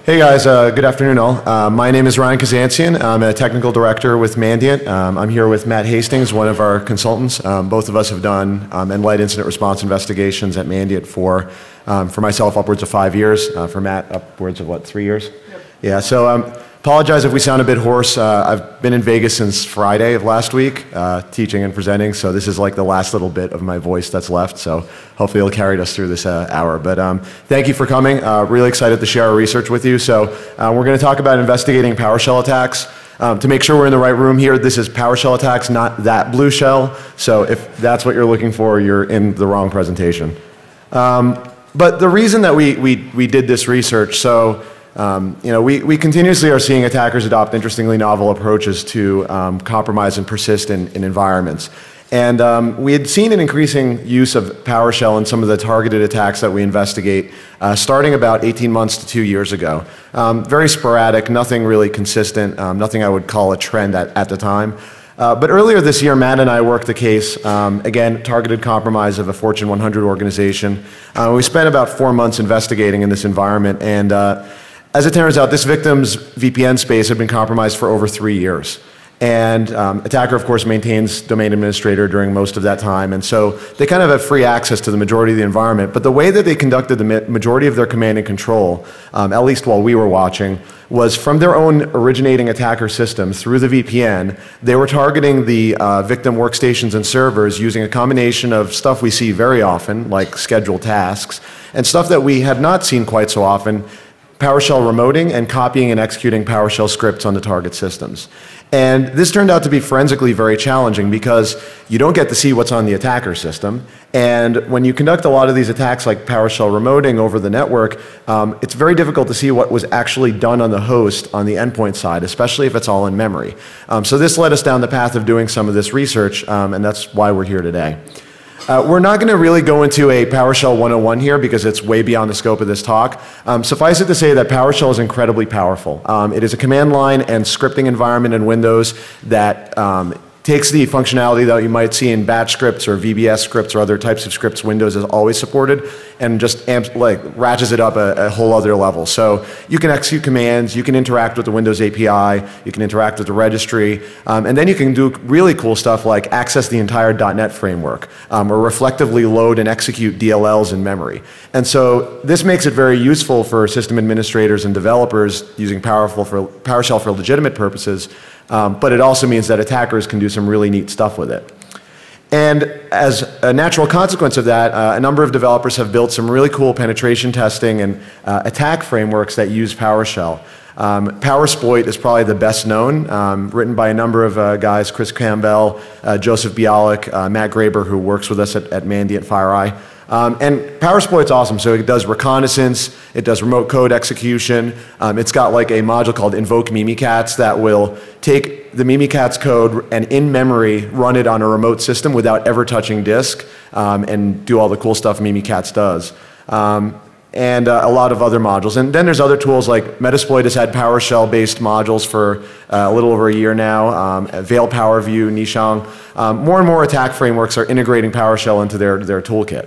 Hey guys, good afternoon all. My name is Ryan Kazantsian. I'm a technical director with Mandiant. I'm here with Matt Hastings, one of our consultants. Both of us have done and-led incident response investigations at Mandiant for myself, upwards of 5 years. For Matt, upwards of what, 3 years? Yep. Yeah, so apologize if we sound a bit hoarse. I've been in Vegas since Friday of last week, teaching and presenting, so this is like the last little bit of my voice that's left, so hopefully it'll carry us through this hour. But thank you for coming. Really excited to share our research with you. So we're going to talk about investigating PowerShell attacks. To make sure we're in the right room here, this is PowerShell attacks, not that blue shell. So if that's what you're looking for, you're in the wrong presentation. But the reason that we did this research, so we continuously are seeing attackers adopt interestingly novel approaches to compromise and persist in environments. And we had seen an increasing use of PowerShell in some of the targeted attacks that we investigate starting about 18 months to 2 years ago. Very sporadic, nothing really consistent, nothing I would call a trend at the time. But earlier this year, Matt and I worked the case, again, targeted compromise of a Fortune 100 organization. We spent about 4 months investigating in this environment, and as it turns out, this victim's VPN space had been compromised for over 3 years. And attacker, of course, maintains domain administrator during most of that time. And so they kind of have free access to the majority of the environment. But the way that they conducted the majority of their command and control, at least while we were watching, was from their own originating attacker system through the VPN. They were targeting the victim workstations and servers using a combination of stuff we see very often, like scheduled tasks, and stuff that we had not seen quite so often, PowerShell remoting and copying and executing PowerShell scripts on the target systems. And this turned out to be forensically very challenging because you don't get to see what's on the attacker system. And when you conduct a lot of these attacks like PowerShell remoting over the network, it's very difficult to see what was actually done on the host on the endpoint side, especially if it's all in memory. So this led us down the path of doing some of this research, and that's why we're here today. We're not going to really go into a PowerShell 101 here because it's way beyond the scope of this talk. Suffice it to say that PowerShell is incredibly powerful. It is a command line and scripting environment in Windows that takes the functionality that you might see in batch scripts or VBS scripts or other types of scripts Windows has always supported and just ratchets it up a whole other level. So you can execute commands, you can interact with the Windows API, you can interact with the registry, and then you can do really cool stuff like access the entire .NET framework or reflectively load and execute DLLs in memory. And so this makes it very useful for system administrators and developers using PowerShell for legitimate purposes. But it also means that attackers can do some really neat stuff with it. And as a natural consequence of that, a number of developers have built some really cool penetration testing and attack frameworks that use PowerShell. PowerSploit is probably the best known, written by a number of guys, Chris Campbell, Joseph Bialik, Matt Graber, who works with us at Mandiant FireEye. And PowerSploit's awesome. So it does reconnaissance, it does remote code execution. It's got like a module called Invoke Mimikatz that will take the Mimikatz code and in memory run it on a remote system without ever touching disk and do all the cool stuff Mimikatz does. And a lot of other modules. And then there's other tools like Metasploit has had PowerShell-based modules for a little over a year now, Veil PowerView, Nishang. More and more attack frameworks are integrating PowerShell into their toolkit.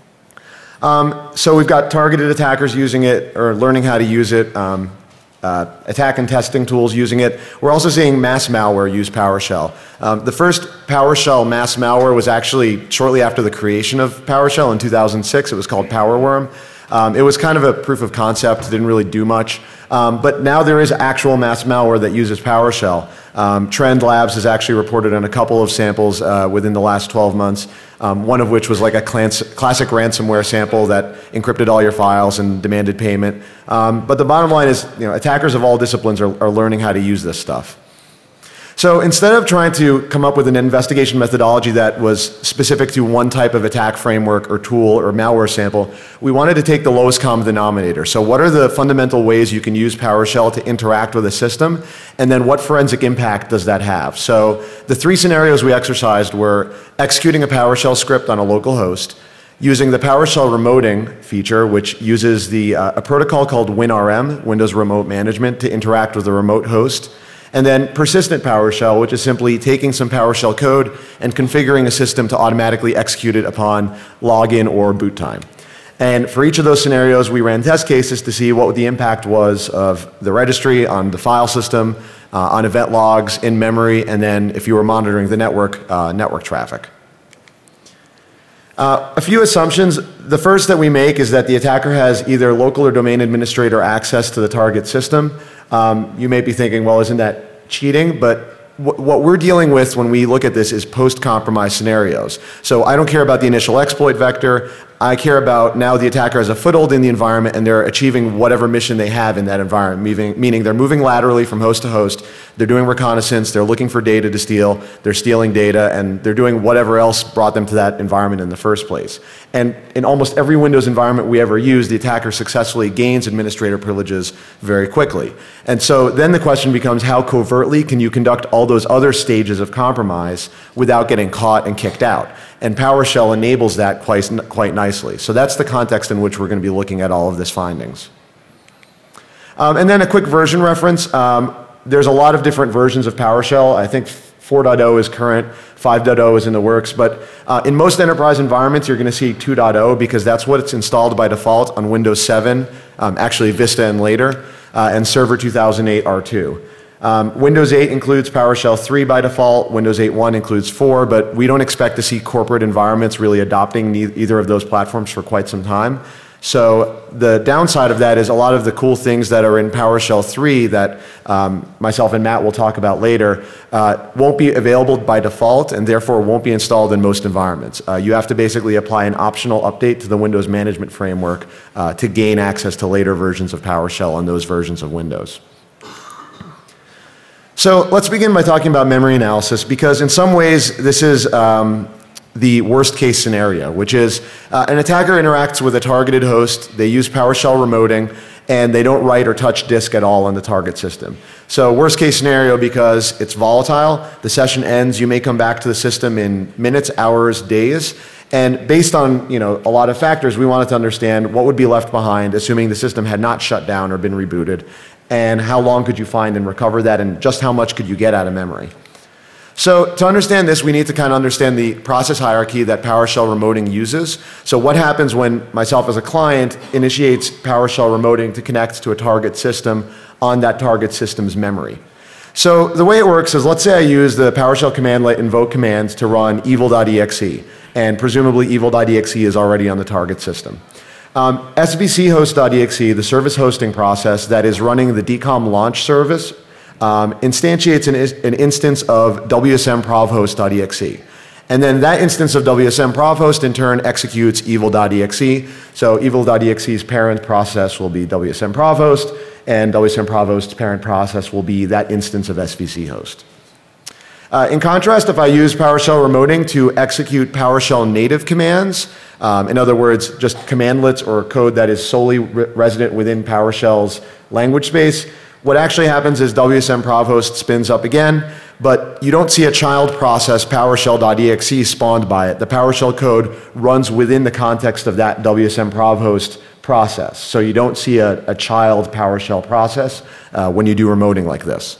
So we've got targeted attackers using it or learning how to use it, attack and testing tools using it. We're also seeing mass malware use PowerShell. The first PowerShell mass malware was actually shortly after the creation of PowerShell in 2006. It was called PowerWorm. It was kind of a proof of concept, didn't really do much. But now there is actual mass malware that uses PowerShell. Trend Labs has actually reported on a couple of samples within the last 12 months, one of which was like a classic ransomware sample that encrypted all your files and demanded payment. But the bottom line is, attackers of all disciplines are learning how to use this stuff. So instead of trying to come up with an investigation methodology that was specific to one type of attack framework or tool or malware sample, we wanted to take the lowest common denominator. So what are the fundamental ways you can use PowerShell to interact with a system? And then what forensic impact does that have? So the three scenarios we exercised were executing a PowerShell script on a local host, using the PowerShell remoting feature, which uses a protocol called WinRM, Windows Remote Management, to interact with the remote host. And then persistent PowerShell, which is simply taking some PowerShell code and configuring a system to automatically execute it upon login or boot time. And for each of those scenarios, we ran test cases to see what the impact was of the registry on the file system, on event logs, in memory, and then if you were monitoring the network, network traffic. A few assumptions. The first that we make is that the attacker has either local or domain administrator access to the target system. You may be thinking, well, isn't that cheating? But what we're dealing with when we look at this is post-compromise scenarios. So I don't care about the initial exploit vector. I care about now the attacker has a foothold in the environment and they're achieving whatever mission they have in that environment, meaning they're moving laterally from host to host, they're doing reconnaissance, they're looking for data to steal, they're stealing data, and they're doing whatever else brought them to that environment in the first place. And in almost every Windows environment we ever use, the attacker successfully gains administrator privileges very quickly. And so then the question becomes, how covertly can you conduct all those other stages of compromise without getting caught and kicked out? And PowerShell enables that quite nicely. So that's the context in which we're going to be looking at all of this findings. And then a quick version reference. There's a lot of different versions of PowerShell. I think 4.0 is current, 5.0 is in the works, but in most enterprise environments you're going to see 2.0 because that's what's installed by default on Windows 7, actually Vista and later, and Server 2008 R2. Windows 8 includes PowerShell 3 by default, Windows 8.1 includes 4, but we don't expect to see corporate environments really adopting either of those platforms for quite some time. So the downside of that is a lot of the cool things that are in PowerShell 3 that myself and Matt will talk about later won't be available by default and therefore won't be installed in most environments. You have to basically apply an optional update to the Windows Management Framework to gain access to later versions of PowerShell on those versions of Windows. So let's begin by talking about memory analysis because in some ways this is the worst case scenario, which is an attacker interacts with a targeted host, they use PowerShell remoting, and they don't write or touch disk at all on the target system. So worst case scenario because it's volatile, the session ends, you may come back to the system in minutes, hours, days, and based on a lot of factors, we wanted to understand what would be left behind assuming the system had not shut down or been rebooted, and how long could you find and recover that, and just how much could you get out of memory. So to understand this, we need to kind of understand the process hierarchy that PowerShell remoting uses. So what happens when myself as a client initiates PowerShell remoting to connect to a target system on that target system's memory. So the way it works is, let's say I use the PowerShell commandlet invoke commands to run evil.exe, and presumably evil.exe is already on the target system. svchost.exe, the service hosting process that is running the DCOM launch service, instantiates an instance of wsm-provhost.exe. And then that instance of wsm-provhost in turn executes evil.exe. So evil.exe's parent process will be wsm-provhost, and wsm-provhost's parent process will be that instance of svchost. In contrast, if I use PowerShell remoting to execute PowerShell native commands, in other words, just commandlets or code that is solely resident within PowerShell's language space, what actually happens is wsm-provhost spins up again, but you don't see a child process PowerShell.exe spawned by it. The PowerShell code runs within the context of that wsm-provhost process. So you don't see a child PowerShell process when you do remoting like this.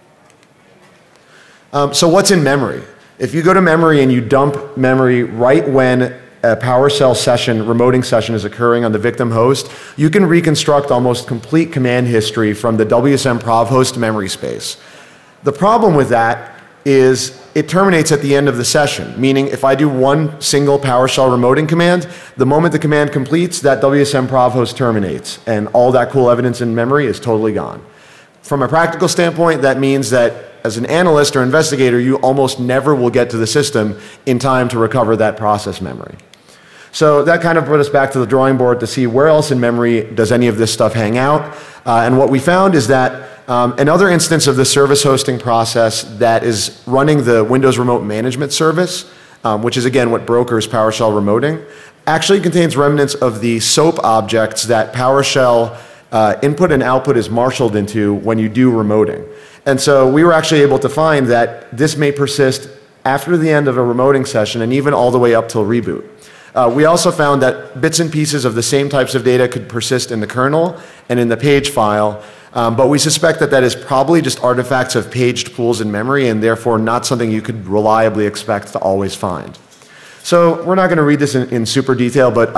So what's in memory? If you go to memory and you dump memory right when a PowerShell session, remoting session is occurring on the victim host, you can reconstruct almost complete command history from the wsm-provhost memory space. The problem with that is it terminates at the end of the session, meaning if I do one single PowerShell remoting command, the moment the command completes, that wsm-provhost terminates, and all that cool evidence in memory is totally gone. From a practical standpoint, that means that as an analyst or investigator, you almost never will get to the system in time to recover that process memory. So that kind of brought us back to the drawing board to see where else in memory does any of this stuff hang out. And what we found is that another instance of the service hosting process that is running the Windows Remote Management Service, which is again what brokers PowerShell remoting, actually contains remnants of the SOAP objects that PowerShell input and output is marshaled into when you do remoting. And so we were actually able to find that this may persist after the end of a remoting session and even all the way up till reboot. We also found that bits and pieces of the same types of data could persist in the kernel and in the page file, but we suspect that that is probably just artifacts of paged pools in memory and therefore not something you could reliably expect to always find. So we're not going to read this in super detail, but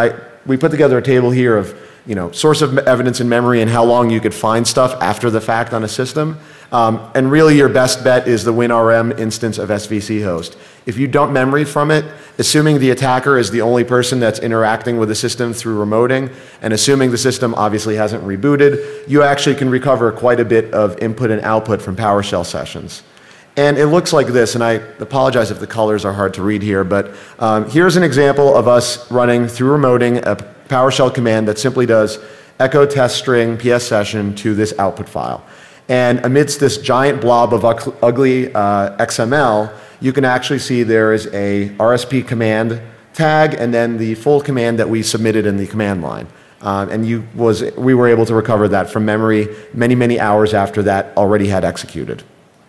we put together a table here of source of evidence in memory and how long you could find stuff after the fact on a system. And really your best bet is the WinRM instance of SVC host. If you dump memory from it, assuming the attacker is the only person that's interacting with the system through remoting, and assuming the system obviously hasn't rebooted, you actually can recover quite a bit of input and output from PowerShell sessions. And it looks like this, and I apologize if the colors are hard to read here, but here's an example of us running through remoting a PowerShell command that simply does echo test string PS session to this output file. And amidst this giant blob of ugly XML, you can actually see there is a RSP command tag and then the full command that we submitted in the command line. And we were able to recover that from memory many, many hours after that already had executed.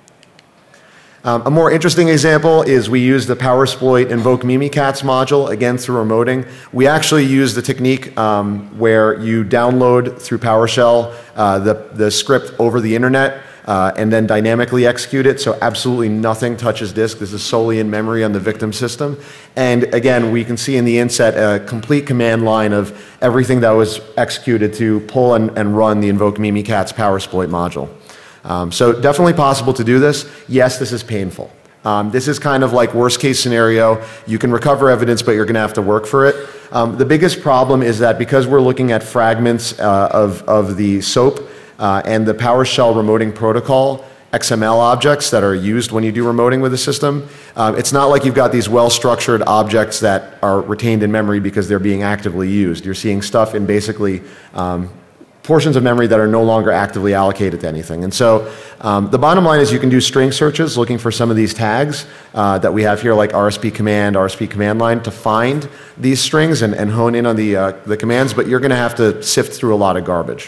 A more interesting example is we use the PowerSploit invoke Mimikatz module, again through remoting. We actually use the technique where you download through PowerShell the script over the internet and then dynamically execute it, so absolutely nothing touches disk. This is solely in memory on the victim system. And again, we can see in the inset a complete command line of everything that was executed to pull and run the invoke Mimikatz PowerSploit module. So definitely possible to do this. Yes, this is painful. This is kind of like worst case scenario. You can recover evidence, but you're going to have to work for it. The biggest problem is that because we're looking at fragments of the SOAP and the PowerShell remoting protocol, XML objects that are used when you do remoting with the system, it's not like you've got these well-structured objects that are retained in memory because they're being actively used. You're seeing stuff in basically portions of memory that are no longer actively allocated to anything. And so the bottom line is you can do string searches looking for some of these tags that we have here, like RSP command line, to find these strings and hone in on the commands, but you're going to have to sift through a lot of garbage.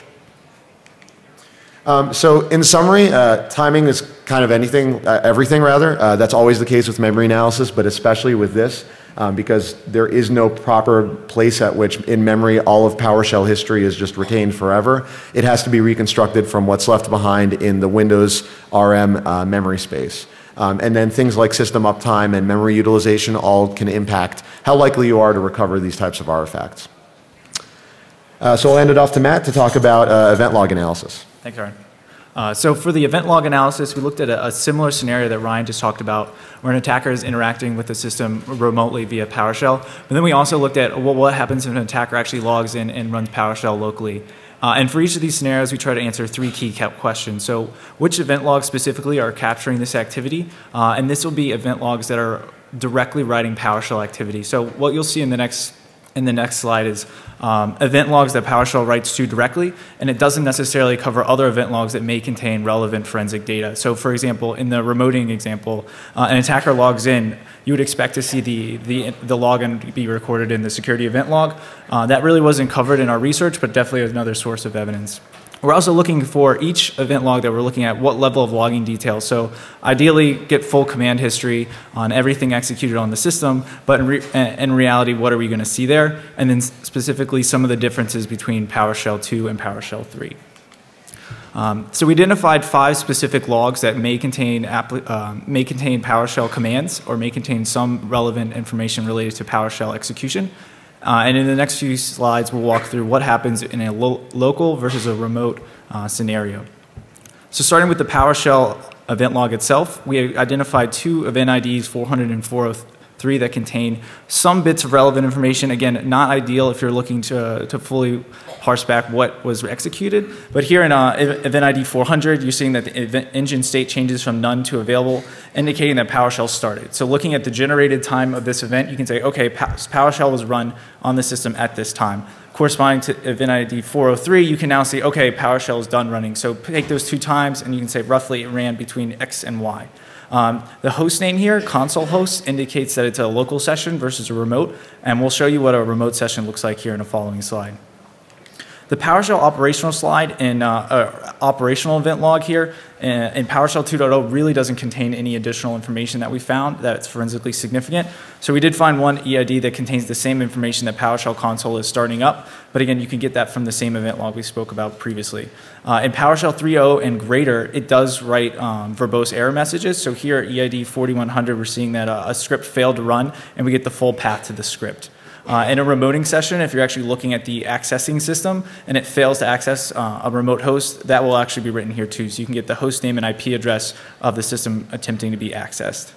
So in summary, timing is kind of everything rather. That's always the case with memory analysis, but especially with this. Because there is no proper place at which in memory all of PowerShell history is just retained forever. It has to be reconstructed from what's left behind in the Windows RM memory space. And then things like system uptime and memory utilization all can impact how likely you are to recover these types of artifacts. So I'll hand it off to Matt to talk about event log analysis. Thanks, Aaron. So for the event log analysis, we looked at a similar scenario that Ryan just talked about, where an attacker is interacting with the system remotely via PowerShell. But then we also looked at what happens if an attacker actually logs in and runs PowerShell locally. And for each of these scenarios, we try to answer three key questions. So which event logs specifically are capturing this activity? And this will be event logs that are directly writing PowerShell activity. So what you'll see in the next slide is event logs that PowerShell writes to directly, and it doesn't necessarily cover other event logs that may contain relevant forensic data. So for example, in the remoting example, an attacker logs in, you would expect to see the login be recorded in the security event log. That really wasn't covered in our research, but definitely another source of evidence. We're also looking for each event log that we're looking at what level of logging detail. So ideally get full command history on everything executed on the system, but in reality, what are we going to see there? And then specifically some of the differences between PowerShell 2 and PowerShell 3. So we identified 5 specific logs that may contain PowerShell commands or may contain some relevant information related to PowerShell execution. And in the next few slides, we'll walk through what happens in a local versus a remote scenario. So starting with the PowerShell event log itself, we identified 2 event IDs, 400 and 403, that contain some bits of relevant information. Again, not ideal if you're looking to fully parse back what was executed. But here in event ID 400, you're seeing that the event engine state changes from none to available, indicating that PowerShell started. So looking at the generated time of this event, you can say, okay, PowerShell was run on the system at this time. Corresponding to event ID 403, you can now see, okay, PowerShell is done running. So take those 2 times, and you can say roughly it ran between X and Y. The host name here, console host, indicates that it's a local session versus a remote, and we'll show you what a remote session looks like here in the following slide. The PowerShell operational slide and operational event log here in PowerShell 2.0 really doesn't contain any additional information that we found that's forensically significant. So we did find one EID that contains the same information that PowerShell console is starting up, but again, you can get that from the same event log we spoke about previously. In PowerShell 3.0 and greater, it does write verbose error messages. So here at EID 4100, we're seeing that a script failed to run, and we get the full path to the script. In a remoting session, if you're actually looking at the accessing system and it fails to access a remote host, that will actually be written here too. So you can get the host name and IP address of the system attempting to be accessed.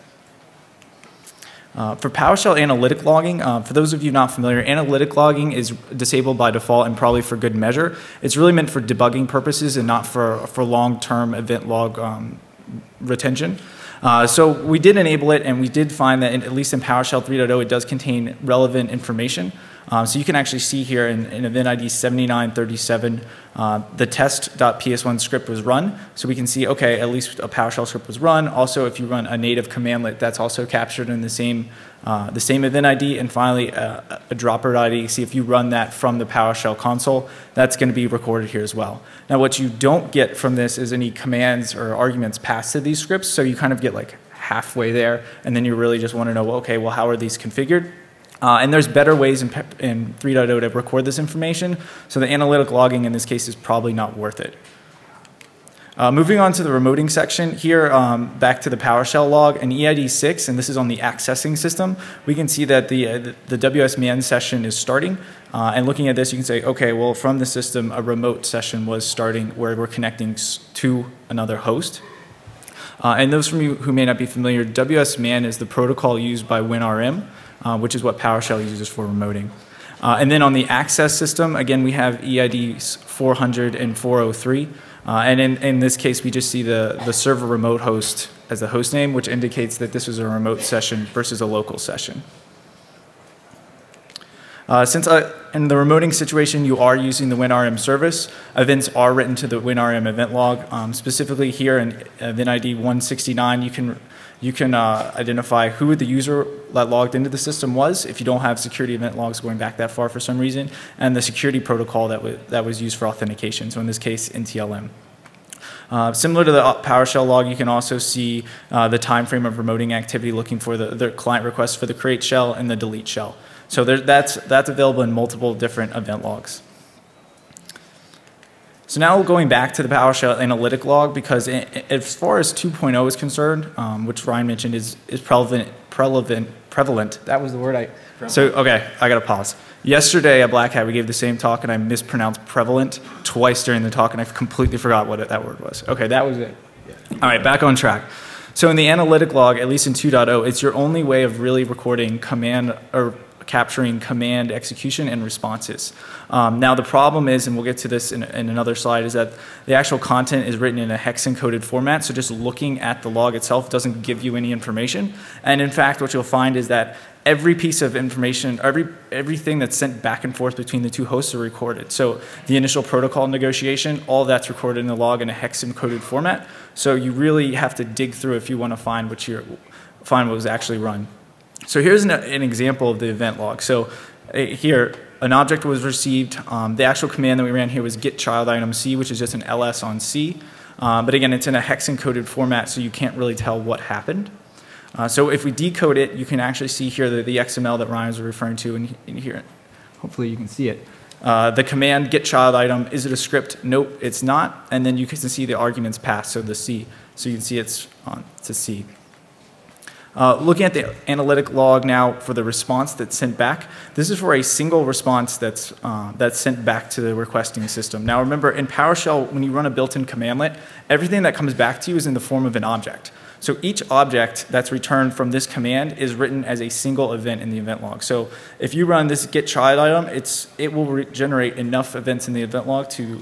For PowerShell analytic logging, for those of you not familiar, analytic logging is disabled by default and probably for good measure. It's really meant for debugging purposes and not for long-term event log retention. So we did enable it, and we did find that at least in PowerShell 3.0, it does contain relevant information. So you can actually see here in event ID 7937, the test.ps1 script was run. So we can see, okay, at least a PowerShell script was run. Also, if you run a native commandlet, that's also captured in the same event ID. And finally, a dropper ID. See, if you run that from the PowerShell console, that's going to be recorded here as well. Now, what you don't get from this is any commands or arguments passed to these scripts. So you kind of get like halfway there, and then you really just want to know, well, okay, well, how are these configured? And there's better ways in 3.0 to record this information, so the analytic logging in this case is probably not worth it. Moving on to the remoting section here, back to the PowerShell log, in EID6, and this is on the accessing system, we can see that the WSMan session is starting. And looking at this, you can say, okay, well, from the system, a remote session was starting where we're connecting to another host. And those from you who may not be familiar, WSMan is the protocol used by WinRM, which is what PowerShell uses for remoting. And then on the access system, again, we have EIDs 400 and 403. And in this case, we just see the server remote host as the host name, which indicates that this was a remote session versus a local session. Since in the remoting situation, you are using the WinRM service, events are written to the WinRM event log. Specifically here in event ID 169, you can identify who the user that logged into the system was if you don't have security event logs going back that far for some reason, and the security protocol that was used for authentication, so in this case, NTLM. Similar to the PowerShell log, you can also see the time frame of remoting activity looking for the client request for the create shell and the delete shell. So that's available in multiple different event logs. So now going back to the PowerShell analytic log, because as far as 2.0 is concerned, which Ryan mentioned is prevalent. That was the word So, okay, I got to pause. Yesterday at Black Hat, we gave the same talk, and I mispronounced prevalent twice during the talk, and I completely forgot what that word was. Okay, that was it. Yeah. All right, back on track. So in the analytic log, at least in 2.0, it's your only way of really recording command or capturing command execution and responses. Now the problem is, and we'll get to this in another slide, is that the actual content is written in a hex encoded format, so just looking at the log itself doesn't give you any information. And in fact, what you'll find is that every piece of information, everything that's sent back and forth between the two hosts are recorded. So the initial protocol negotiation, all that's recorded in the log in a hex encoded format. So you really have to dig through if you want to find what was actually run. So here's an example of the event log. So here, an object was received. The actual command that we ran here was get child item C, which is just an ls on C. But again, it's in a hex encoded format, so you can't really tell what happened. So if we decode it, you can actually see here the XML that Ryan was referring to in here. Hopefully you can see it. The command get child item, is it a script? Nope, it's not. And then you can see the arguments passed, so the C. So you can see it's a C. Looking at the analytic log now for the response that's sent back, this is for a single response that's sent back to the requesting system. Now remember, in PowerShell, when you run a built-in commandlet, everything that comes back to you is in the form of an object. So each object that's returned from this command is written as a single event in the event log. So if you run this get child item, it will generate enough events in the event log to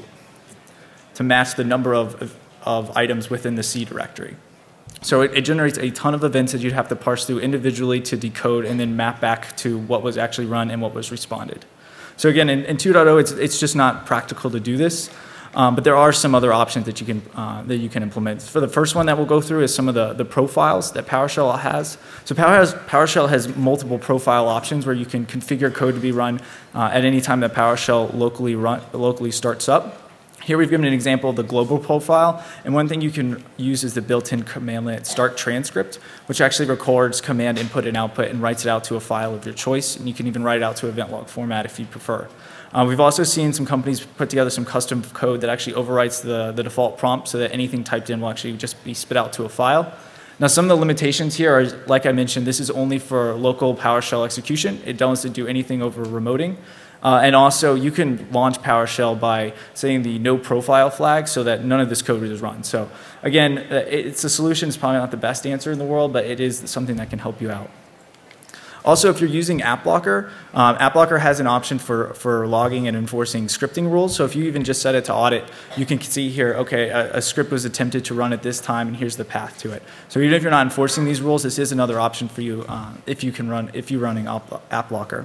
match the number of items within the C directory. So it generates a ton of events that you'd have to parse through individually to decode and then map back to what was actually run and what was responded. So again, in 2.0, it's just not practical to do this, but there are some other options that you can implement. For the first one that we'll go through is some of the profiles that PowerShell has. So PowerShell has multiple profile options where you can configure code to be run at any time that PowerShell locally starts up. Here we've given an example of the global profile, and one thing you can use is the built-in commandlet start transcript, which actually records command input and output and writes it out to a file of your choice, and you can even write it out to event log format if you prefer. We've also seen some companies put together some custom code that actually overwrites the default prompt so that anything typed in will actually just be spit out to a file. Now, some of the limitations here are, like I mentioned, this is only for local PowerShell execution. It doesn't do anything over remoting. And also, you can launch PowerShell by setting the no profile flag so that none of this code is run. So again, it's a solution. It's probably not the best answer in the world, but it is something that can help you out. Also, if you're using AppLocker has an option for logging and enforcing scripting rules. So if you even just set it to audit, you can see here, okay, a script was attempted to run at this time, and here's the path to it. So even if you're not enforcing these rules, this is another option for you if you're running AppLocker.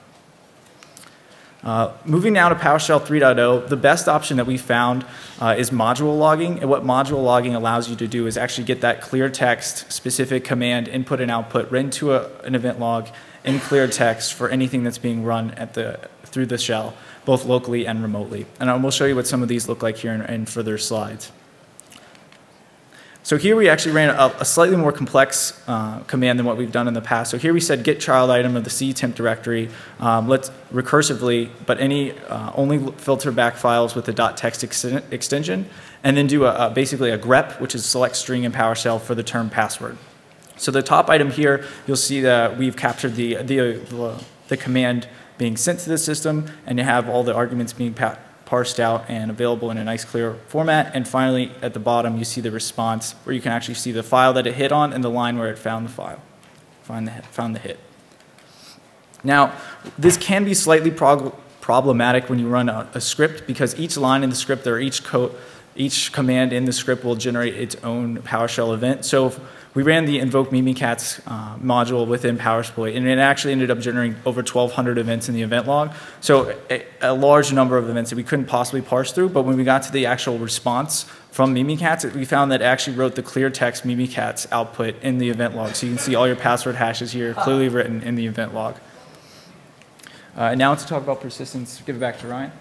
Moving now to PowerShell 3.0, the best option that we found is module logging. And what module logging allows you to do is actually get that clear text specific command input and output right into an event log in clear text for anything that's being run through the shell, both locally and remotely. And we'll show you what some of these look like here in further slides. So here we actually ran a slightly more complex command than what we've done in the past. So here we said get child item of the C temp directory, let's recursively, but only filter back files with the .text extension, and then do basically a grep, which is select string in PowerShell for the term password. So the top item here, you'll see that we've captured the command being sent to the system, and you have all the arguments being parsed out and available in a nice clear format. And finally, at the bottom, you see the response where you can actually see the file that it hit on and the line where it found the file, found the hit. Now, this can be slightly problematic when you run a script, because each line in the script or each command in the script will generate its own PowerShell event. So we ran the invoke Mimikatz module within PowerSploit, and it actually ended up generating over 1,200 events in the event log. So a large number of events that we couldn't possibly parse through, but when we got to the actual response from Mimikatz, we found that it actually wrote the clear text Mimikatz output in the event log. So you can see all your password hashes here clearly written in the event log. Now to talk about persistence, give it back to Ryan.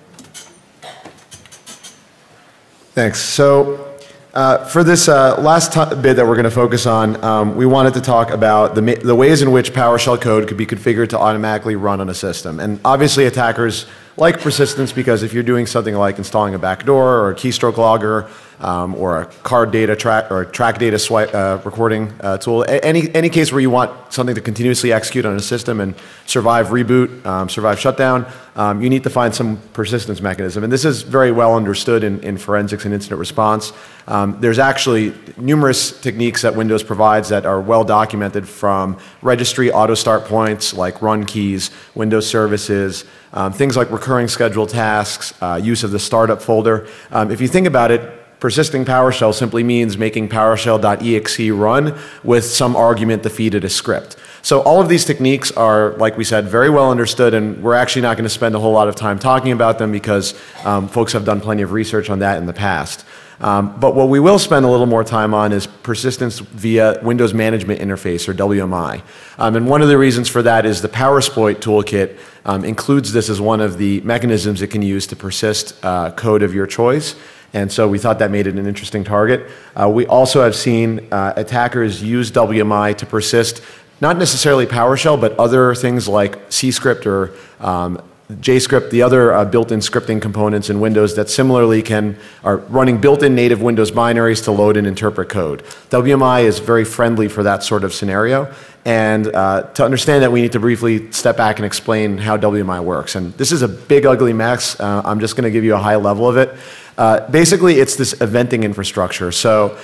Thanks. So for this last bit that we're going to focus on, we wanted to talk about the ways in which PowerShell code could be configured to automatically run on a system. And obviously attackers like persistence because if you're doing something like installing a backdoor or a keystroke logger or a card data track or track data swipe recording tool, any case where you want something to continuously execute on a system and survive reboot, survive shutdown, you need to find some persistence mechanism. And this is very well understood in forensics and incident response. There's actually numerous techniques that Windows provides that are well documented, from registry auto start points like run keys, Windows services, things like recurring scheduled tasks, use of the startup folder. If you think about it, persisting PowerShell simply means making PowerShell.exe run with some argument to feed it a script. So all of these techniques are, like we said, very well understood, and we're actually not going to spend a whole lot of time talking about them because folks have done plenty of research on that in the past. But what we will spend a little more time on is persistence via Windows Management Interface, or WMI. And one of the reasons for that is the PowerSploit toolkit includes this as one of the mechanisms it can use to persist code of your choice. And so we thought that made it an interesting target. We also have seen attackers use WMI to persist not necessarily PowerShell, but other things like CScript or JScript, the other built-in scripting components in Windows that similarly are running built-in native Windows binaries to load and interpret code. WMI is very friendly for that sort of scenario. And to understand that, we need to briefly step back and explain how WMI works. And this is a big, ugly mess. I'm just going to give you a high level of it. Basically, it's this eventing infrastructure. So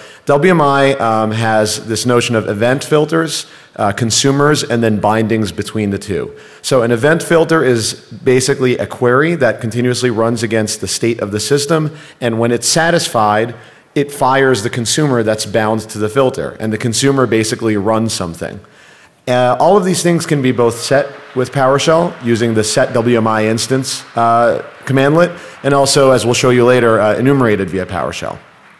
WMI has this notion of event filters, consumers, and then bindings between the two. So an event filter is basically a query that continuously runs against the state of the system, and when it's satisfied, it fires the consumer that's bound to the filter, and the consumer basically runs something. All of these things can be both set with PowerShell using the set WMI instance commandlet, and also, as we'll show you later, enumerated via PowerShell.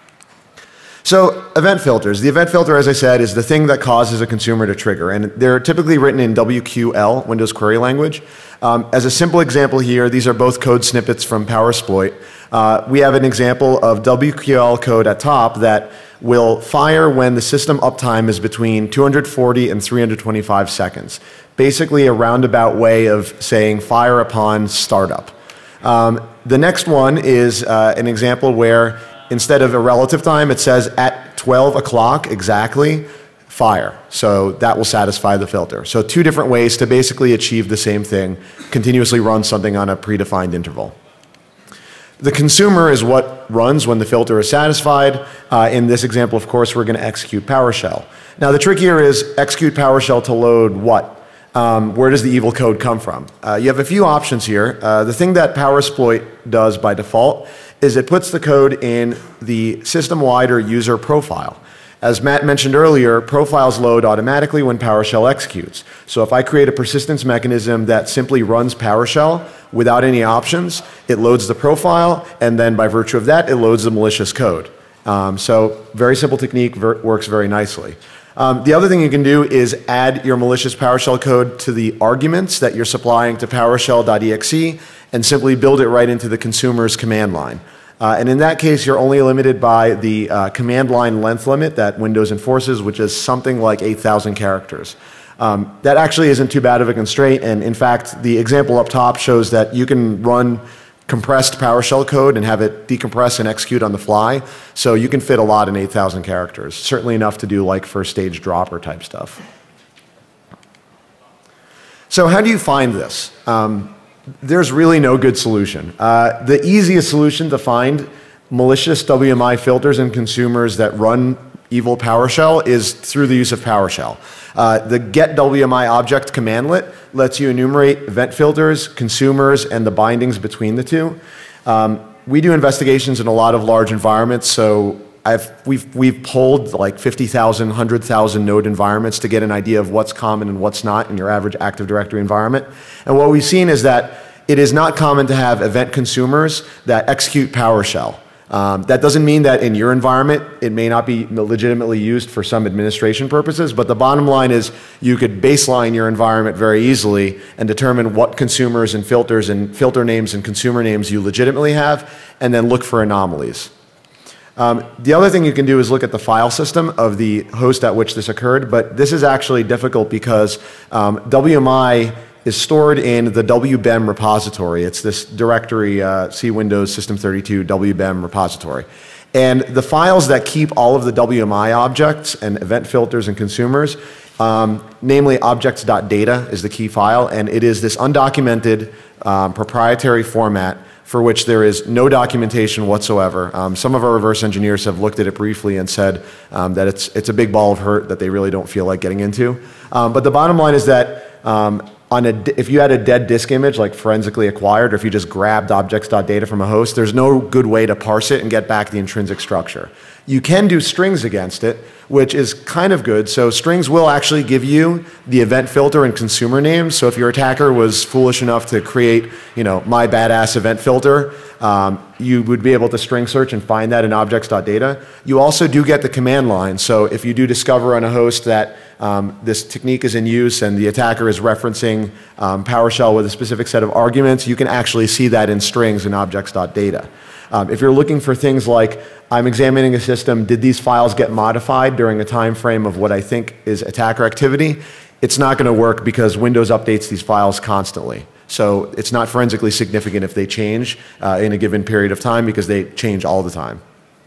So event filters. The event filter, as I said, is the thing that causes a consumer to trigger, and they're typically written in WQL, Windows Query Language. As a simple example here, these are both code snippets from PowerSploit. We have an example of WQL code at top that will fire when the system uptime is between 240 and 325 seconds. Basically a roundabout way of saying fire upon startup. The next one is an example where instead of a relative time, it says at 12 o'clock exactly, fire. So that will satisfy the filter. So two different ways to basically achieve the same thing, continuously run something on a predefined interval. The consumer is what runs when the filter is satisfied. In this example, of course, we're going to execute PowerShell. Now, the trick here is execute PowerShell to load what? Where does the evil code come from? You have a few options here. The thing that PowerSploit does by default is it puts the code in the system-wide or user profile. As Matt mentioned earlier, profiles load automatically when PowerShell executes. So if I create a persistence mechanism that simply runs PowerShell without any options, it loads the profile, and then by virtue of that, it loads the malicious code. So very simple technique, works very nicely. The other thing you can do is add your malicious PowerShell code to the arguments that you're supplying to PowerShell.exe and simply build it right into the consumer's command line. And in that case, you're only limited by the command line length limit that Windows enforces, which is something like 8,000 characters. That actually isn't too bad of a constraint, and in fact, the example up top shows that you can run compressed PowerShell code and have it decompress and execute on the fly, so you can fit a lot in 8,000 characters, certainly enough to do like first stage dropper type stuff. So how do you find this? There's really no good solution. The easiest solution to find malicious WMI filters in consumers that run evil PowerShell is through the use of PowerShell. The get WMI object commandlet lets you enumerate event filters, consumers, and the bindings between the two. We do investigations in a lot of large environments, so we've pulled like 50,000, 100,000 node environments to get an idea of what's common and what's not in your average Active Directory environment. And what we've seen is that it is not common to have event consumers that execute PowerShell. That doesn't mean that in your environment it may not be legitimately used for some administration purposes, but the bottom line is you could baseline your environment very easily and determine what consumers and filter names and consumer names you legitimately have, and then look for anomalies. The other thing you can do is look at the file system of the host at which this occurred, but this is actually difficult because WMI is stored in the WBEM repository. It's this directory, C Windows System 32 WBEM repository. And the files that keep all of the WMI objects and event filters and consumers, namely objects.data is the key file, and it is this undocumented proprietary format for which there is no documentation whatsoever. Some of our reverse engineers have looked at it briefly and said that it's a big ball of hurt that they really don't feel like getting into. But the bottom line is that if you had a dead disk image, like forensically acquired, or if you just grabbed objects.data from a host, there's no good way to parse it and get back the intrinsic structure. You can do strings against it, which is kind of good. So strings will actually give you the event filter and consumer names. So if your attacker was foolish enough to create, my badass event filter, you would be able to string search and find that in objects.data. You also do get the command line. So if you do discover on a host that this technique is in use and the attacker is referencing PowerShell with a specific set of arguments, you can actually see that in strings in objects.data. If you're looking for things like, I'm examining a system, did these files get modified during a time frame of what I think is attacker activity? It's not going to work because Windows updates these files constantly. So it's not forensically significant if they change in a given period of time because they change all the time.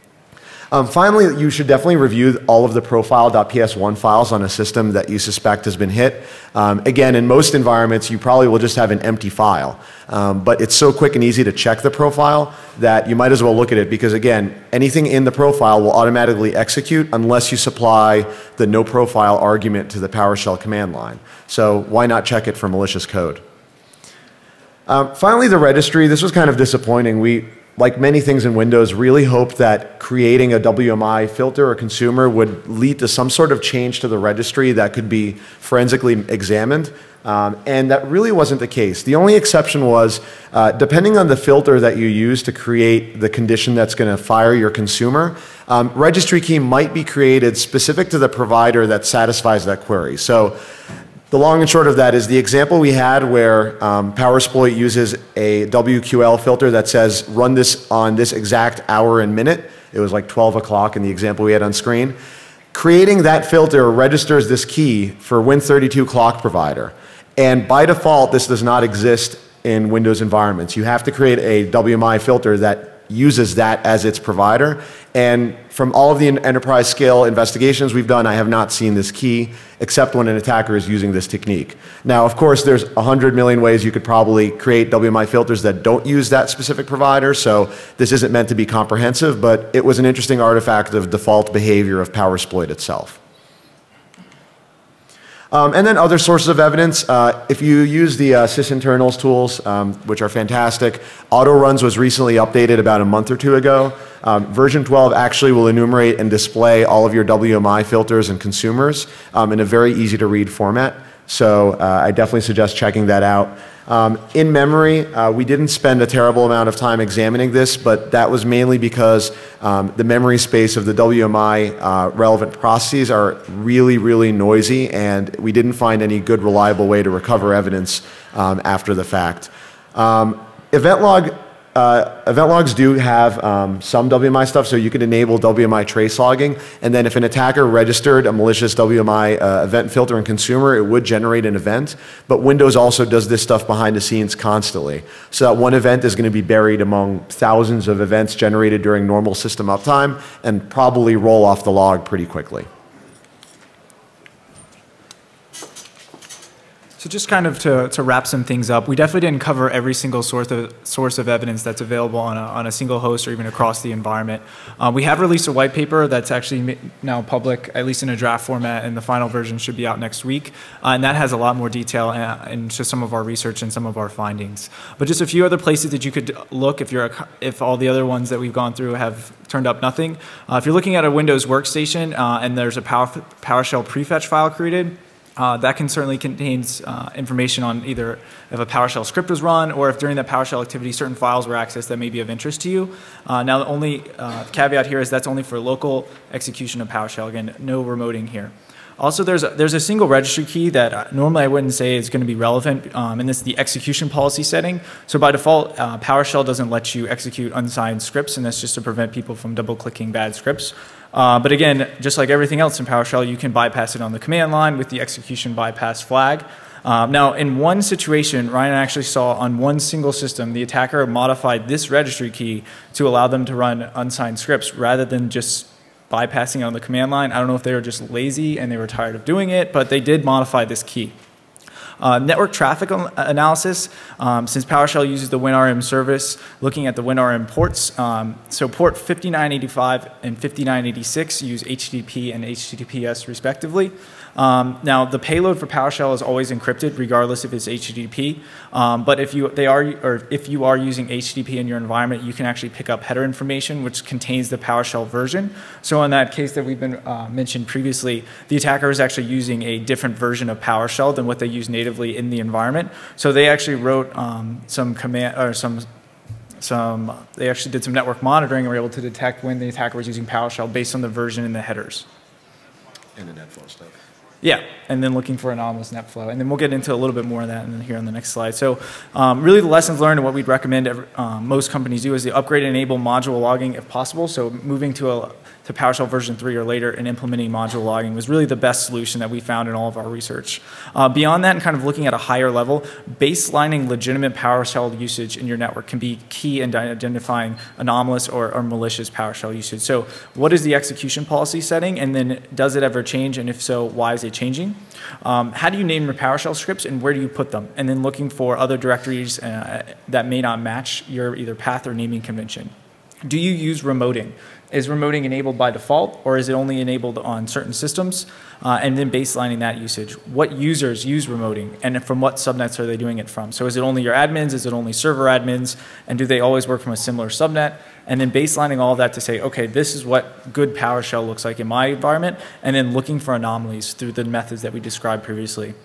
Finally, you should definitely review all of the profile.ps1 files on a system that you suspect has been hit. Again, in most environments, you probably will just have an empty file. But it's so quick and easy to check the profile that you might as well look at it because, again, anything in the profile will automatically execute unless you supply the no profile argument to the PowerShell command line. So why not check it for malicious code? Finally, the registry. This was kind of disappointing. We, like many things in Windows, really hoped that creating a WMI filter or consumer would lead to some sort of change to the registry that could be forensically examined. And that really wasn't the case. The only exception was, depending on the filter that you use to create the condition that's going to fire your consumer, registry key might be created specific to the provider that satisfies that query. So the long and short of that is the example we had where PowerSploit uses a WQL filter that says run this on this exact hour and minute. It was like 12 o'clock in the example we had on screen. Creating that filter registers this key for Win32 clock provider. And by default, this does not exist in Windows environments. You have to create a WMI filter that uses that as its provider. And from all of the enterprise scale investigations we've done, I have not seen this key, except when an attacker is using this technique. Now, of course, there's 100 million ways you could probably create WMI filters that don't use that specific provider, so this isn't meant to be comprehensive, but it was an interesting artifact of default behavior of PowerSploit itself. And then other sources of evidence, if you use the sysinternals tools, which are fantastic, AutoRuns was recently updated about a month or two ago. Version 12 actually will enumerate and display all of your WMI filters and consumers in a very easy to read format. So I definitely suggest checking that out. In memory, we didn't spend a terrible amount of time examining this, but that was mainly because the memory space of the WMI relevant processes are really, really noisy, and we didn't find any good reliable way to recover evidence after the fact. Event logs do have some WMI stuff, so you can enable WMI trace logging, and then if an attacker registered a malicious WMI event filter in consumer, it would generate an event, but Windows also does this stuff behind the scenes constantly. So that one event is going to be buried among thousands of events generated during normal system uptime and probably roll off the log pretty quickly. So just kind of to wrap some things up, we definitely didn't cover every single source of evidence that's available on a single host or even across the environment. We have released a white paper that's actually now public, at least in a draft format, and the final version should be out next week. And that has a lot more detail into some of our research and some of our findings. But just a few other places that you could look if all the other ones that we've gone through have turned up nothing. If you're looking at a Windows workstation and there's a PowerShell prefetch file created, that can certainly contains information on either if a PowerShell script was run or if during that PowerShell activity certain files were accessed that may be of interest to you. Now the only caveat here is that's only for local execution of PowerShell. Again, no remoting here. Also, there's a single registry key that normally I wouldn't say is going to be relevant, and this is the execution policy setting. So by default, PowerShell doesn't let you execute unsigned scripts, and that's just to prevent people from double-clicking bad scripts. But again, just like everything else in PowerShell, you can bypass it on the command line with the execution bypass flag. Now, in one situation, Ryan actually saw on one single system, the attacker modified this registry key to allow them to run unsigned scripts rather than just bypassing it on the command line. I don't know if they were just lazy and they were tired of doing it, but they did modify this key. Network traffic analysis, since PowerShell uses the WinRM service, looking at the WinRM ports. So port 5985 and 5986 use HTTP and HTTPS respectively. Now the payload for PowerShell is always encrypted regardless if it's HTTP. But if you are using HTTP in your environment, you can actually pick up header information which contains the PowerShell version. So in that case that we've been mentioned previously, the attacker is actually using a different version of PowerShell than what they use natively in the environment. So they actually wrote they actually did some network monitoring and were able to detect when the attacker was using PowerShell based on the version in the headers. And the NetFlow stuff. Yeah, and then looking for anomalous NetFlow. And then we'll get into a little bit more of that here on the next slide. So really the lessons learned and what we'd recommend most companies do is they upgrade and enable module logging if possible. So moving to PowerShell version 3 or later and implementing module logging was really the best solution that we found in all of our research. Beyond that, and kind of looking at a higher level, baselining legitimate PowerShell usage in your network can be key in identifying anomalous or malicious PowerShell usage. So what is the execution policy setting, and then does it ever change, and if so, why is it changing? How do you name your PowerShell scripts, and where do you put them? And then looking for other directories that may not match your either path or naming convention. Do you use remoting? Is remoting enabled by default, or is it only enabled on certain systems? And then baselining that usage. What users use remoting, and from what subnets are they doing it from? So is it only your admins? Is it only server admins? And do they always work from a similar subnet? And then baselining all of that to say, okay, this is what good PowerShell looks like in my environment, and then looking for anomalies through the methods that we described previously.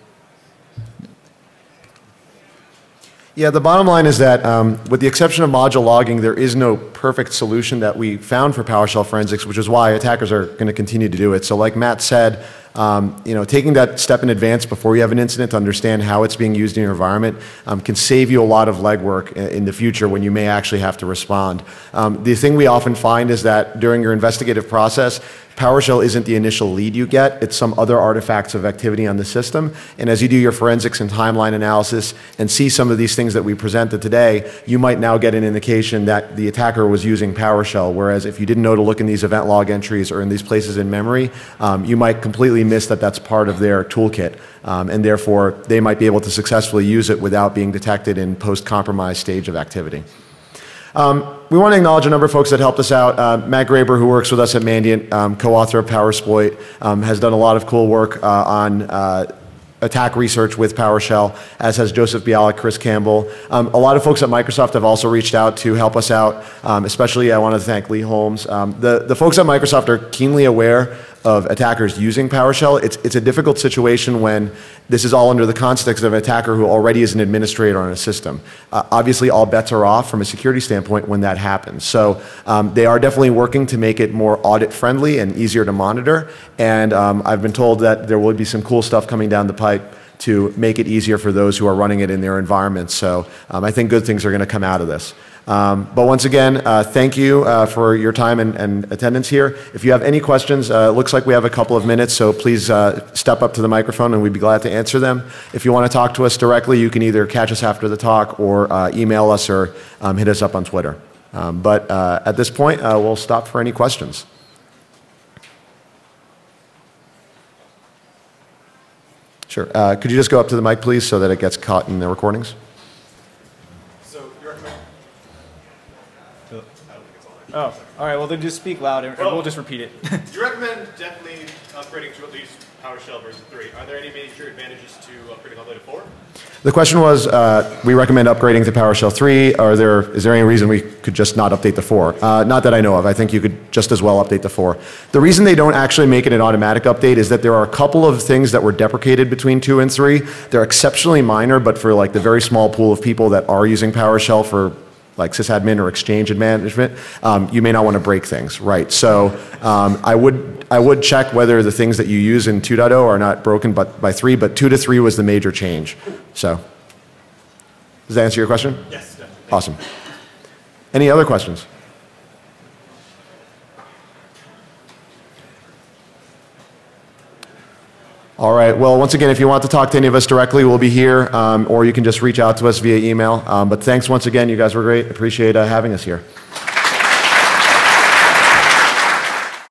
Yeah, the bottom line is that with the exception of module logging, there is no perfect solution that we found for PowerShell forensics, which is why attackers are going to continue to do it. So like Matt said, Taking that step in advance before you have an incident to understand how it's being used in your environment can save you a lot of legwork in the future when you may actually have to respond. The thing we often find is that during your investigative process, PowerShell isn't the initial lead you get, it's some other artifacts of activity on the system. And as you do your forensics and timeline analysis and see some of these things that we presented today, you might now get an indication that the attacker was using PowerShell, whereas if you didn't know to look in these event log entries or in these places in memory, you might completely miss that that's part of their toolkit. And therefore, they might be able to successfully use it without being detected in post-compromise stage of activity. We want to acknowledge a number of folks that helped us out. Matt Graber, who works with us at Mandiant, co-author of PowerSploit, has done a lot of cool work on attack research with PowerShell, as has Joseph Bialik, Chris Campbell. A lot of folks at Microsoft have also reached out to help us out, especially I want to thank Lee Holmes. The folks at Microsoft are keenly aware of attackers using PowerShell. It's a difficult situation when this is all under the context of an attacker who already is an administrator on a system. Obviously, all bets are off from a security standpoint when that happens. So they are definitely working to make it more audit-friendly and easier to monitor. And I've been told that there will be some cool stuff coming down the pipe to make it easier for those who are running it in their environments. So I think good things are going to come out of this. But once again, thank you for your time and attendance here. If you have any questions, it looks like we have a couple of minutes, so please step up to the microphone and we'd be glad to answer them. If you want to talk to us directly, you can either catch us after the talk or email us or hit us up on Twitter. But at this point, we'll stop for any questions. Sure. Could you just go up to the mic, please, so that it gets caught in the recordings? Oh, all right. Well, then just speak loud, and we'll just repeat it. Do you recommend definitely upgrading to at least PowerShell version 3? Are there any major advantages to upgrading all the way to 4? The question was, we recommend upgrading to PowerShell 3. Is there any reason we could just not update to 4? Not that I know of. I think you could just as well update to 4. The reason they don't actually make it an automatic update is that there are a couple of things that were deprecated between 2 and 3. They're exceptionally minor, but for like the very small pool of people that are using PowerShell for like sysadmin or exchange management, you may not want to break things, right? So I would check whether the things that you use in 2.0 are not broken by 3, but 2 to 3 was the major change. So does that answer your question? Yes, definitely. Awesome. Any other questions? All right. Well, once again, if you want to talk to any of us directly, we'll be here, or you can just reach out to us via email. But thanks once again. You guys were great. Appreciate having us here.